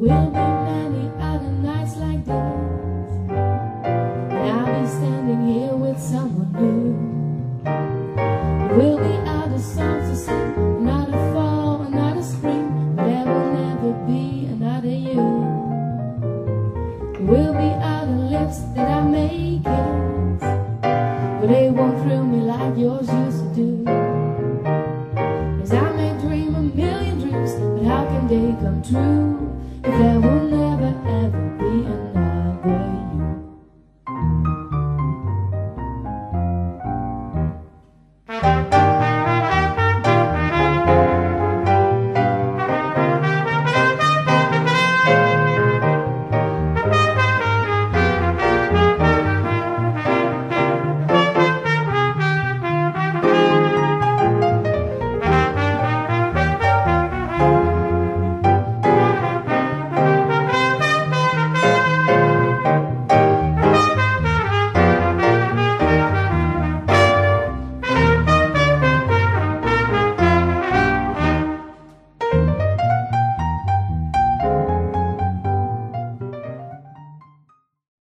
will be many other nights like this, and I'll be standing here with someone new. There will be other songs to sing, another fall, another spring, but there will never be another you. There will be other lips that I may kiss, but they won't thrill me like yours used to do. 'Cause I may dream a million dreams, but how can they come true if there will never